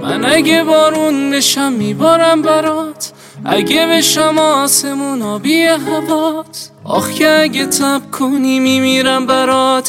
من اگه بارون بشم میبارم برات، اگه بشم آسمون آبی هوات. آخ که اگه تب کنی میمیرم برات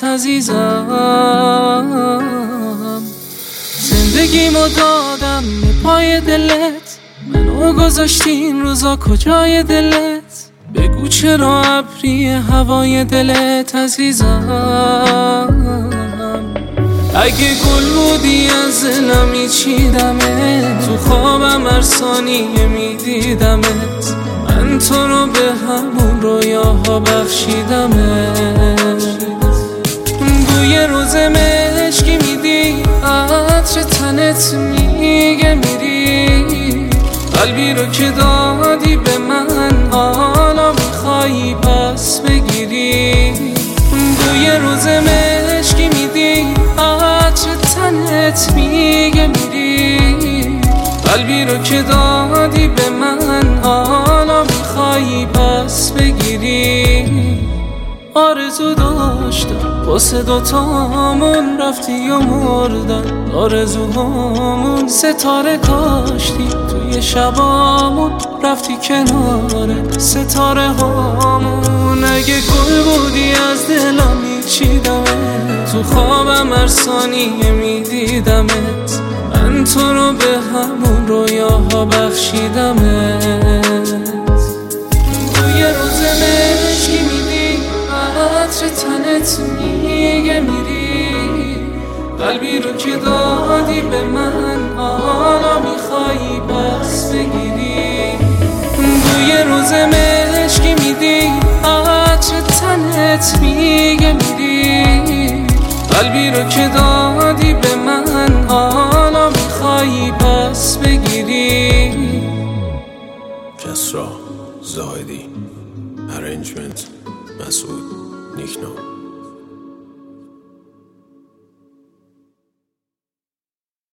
عزیزم. زندگیمو دادم به پای دلت، منو گذاشتی این روزا کجای دلت؟ بگو چرا ابری هوای دلت عزیزم. اگه گل بودی از دلم میچیدمت، تو خوابم هر ثانیه میدیدمت. من تو رو به همون رویاها بخشیدمت. بوی روز مشکی میدی، عطر تنت میگه میری. قلبی رو که دادی به من، حالا میخوایی پس بگیری. بوی روز مشکی میدی، عطر تنت میگه میری. قلبی رو که دادی به من، حالا میخوایی پس بگیری. آرزو داشتم واسه دوتامون، رفتی و مردن آرزوهامون. ستاره کاشتی توی شبامون، رفتی کنار ستاره هامون. اگه گل بودی از دلم میچیدمت، تو خوابم هر ثانیه میدیدمت. من تو رو به همون رویاها بخشیدمت. بوی روز مشکی میدی، عطر تنت میگه میری. قلبی رو که دادی به من، حالا میخوایی پس بگیری. بوی روز مشکی میدی، عطر تنت میگه میری. قلبی رو که دادی به من، حالا میخوایی پس بگیری. کسرا زاهدی، ارنجمنت مسعود نیکنام.